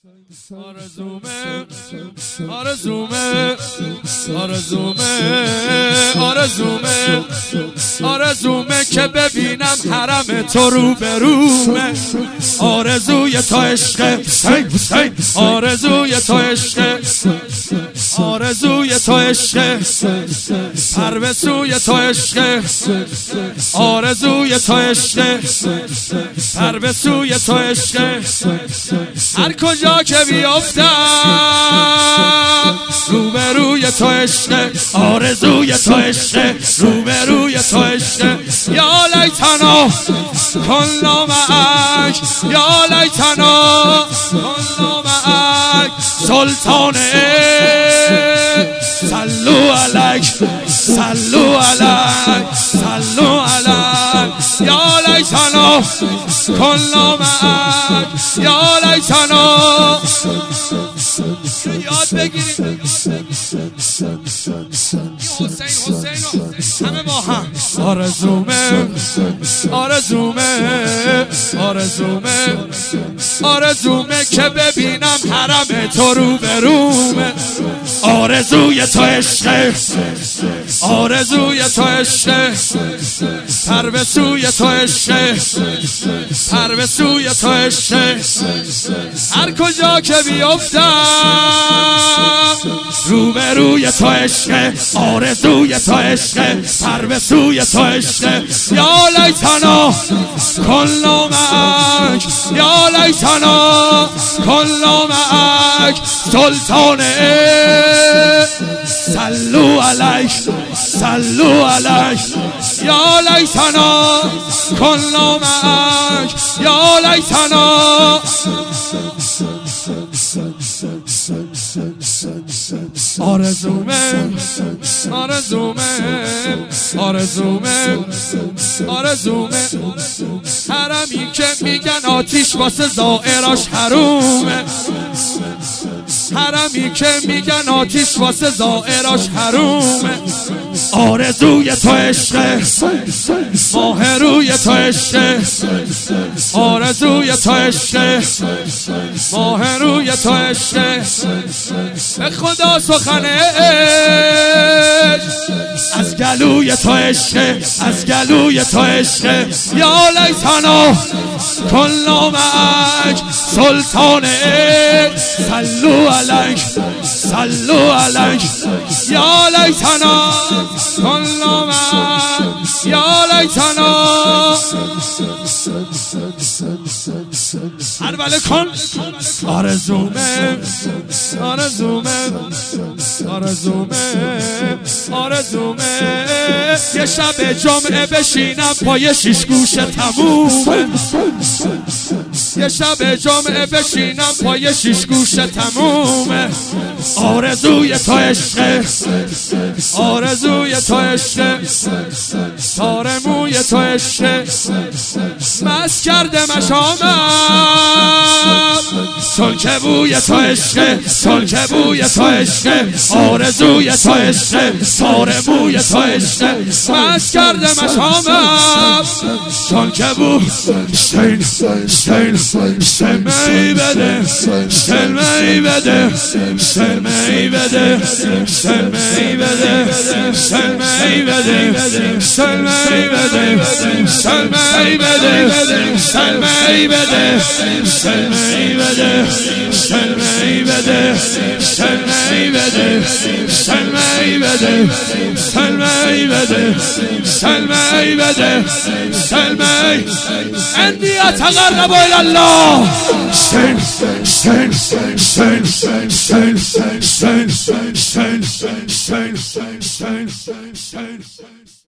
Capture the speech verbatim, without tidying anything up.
آرزومه آرزومه آرزومه آرزومه آرزومه که ببینم حرم تو رو به رومه. آرزوی تو عشق آرزوی تو عشق آرزوی تو عشق پروسوی تو عشق آرزوی تو عشق پروسوی تو عشق. هر کجا که بیافتم روبروی تو عشق آرزوی تو عشق روبروی تو عشق. یا لیتنا کنا معک یا لیتنا کنا معک سلطان صلو علیک صلو علیک صلو علیک. یا لیتنا کنا معک یا لیتنا. یاد بگیریم حسین حسین همه با هم. آرزومه آرزومه آرزومه آرزومه که ببینم حرم تو رو به رومه. آرزوی تو عشق آرزوی تو عشق پروسوی تو عشق پروسوی تو عشق. هر کجا که بیافتم روبروی تو عشق آرزوی تو عشق پروسوی تو عشق. یا لیتنا کنا معک یا لیتنا کنا معک سلطان صلو علیک صلو علیک. یا لیتنا کنا معک یا لیتنا. آرزومه آرزومه آرزومه آرزومه حرمی که میگن آتیش واسه زائراش حرومه. حرمی که میگن آتیش واسه زائراش حرومه. آرزوی تو عشق ماه روی تو عشق آرزوی تو عشق ماه روی تو عشق. به خدا سخنه از گلوی تو عشق از گلوی تو عشق. یا لیتنا کنا معک سلطان صلو علیک صلو علیک. یا لیتنا کنا معک یا لیتنا. هر بله کن. آرزومه آرزومه آرزومه آرزومه یه شب جمعه بشینم پای شیش گوشه تمومه. یه شب جمعه بشینم پای شیش گوشه تمومه. آرزوی تو عشق آرزوی تو عشق تار موی تو عشق مست کرده مشامم چون که بوی تو عشق چون که بوی تو عشق آرزوی تو عشق تار موی تو عشق مست کرده مشامم چون که بو. شین شین شلمه‌ای بده شلمه‌ای بده شلمه‌ای بده شلمه‌ای بده شلمه‌ای بده شلمه‌ای بده شلمه‌ای بده شلمه‌ای بده شلمه‌ای بده شلمه‌ای بده شلمه‌ای بده شلمه‌ای بده شلمه‌ای بده شلمه‌ای بده شلمه‌ای. عندي أتقرب إلى الله. شين شين شين شين شين شين شين شين شين شين شين شين